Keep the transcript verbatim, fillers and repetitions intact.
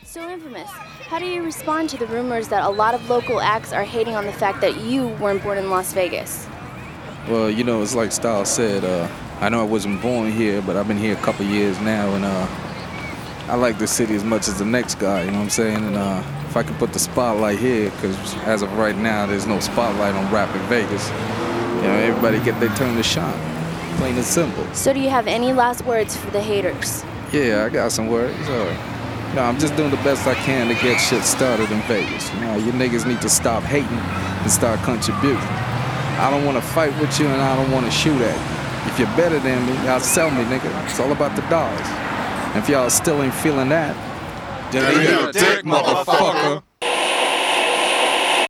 So Infamous, how do you respond to the rumors that a lot of local acts are hating on the fact that you weren't born in Las Vegas? Well, you know, it's like Styles said, uh, I know I wasn't born here, but I've been here a couple years now, and uh, I like the city as much as the next guy, you know what I'm saying? And uh, if I can put the spotlight here, because as of right now, there's no spotlight on rap in Vegas, you know, everybody get their turn to shine, plain and simple. So do you have any last words for the haters? Yeah, I got some words. Uh, no, I'm just doing the best I can to get shit started in Vegas. You know, you niggas need to stop hating and start contributing. I don't want to fight with you and I don't want to shoot at you. If you're better than me, y'all sell me, nigga. It's all about the dollars. And if y'all still ain't feeling that, then eat a dick, motherfucker.